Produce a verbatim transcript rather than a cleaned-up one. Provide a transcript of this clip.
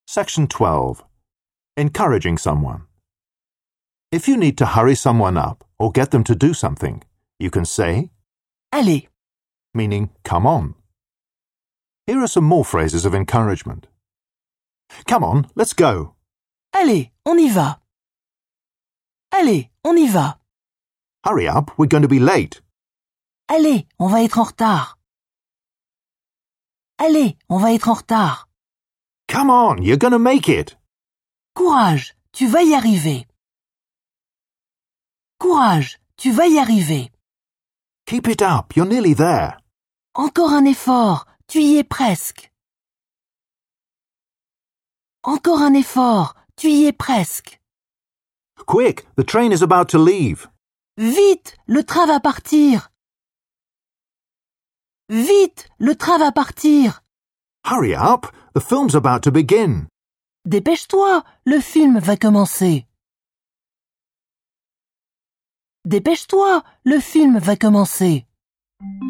Section twelve. Encouraging someone. If you need to hurry someone up or get them to do something, you can say, Allez, meaning come on. Here are some more phrases of encouragement. Come on, let's go. allez, on y va. Allez, on y va. Hurry up, we're going to be late. Allez, on va être en retard. Allez, on va être en retard. Come on, you're going to make it. Courage, tu vas y arriver. Courage, tu vas y arriver. Keep it up, you're nearly there. Encore un effort, tu y es presque. Encore un effort, tu y es presque. Quick, the train is about to leave. Vite, le train va partir. Vite, le train va partir. Hurry up, the film's about to begin. Dépêche-toi, le film va commencer. Dépêche-toi, le film va commencer.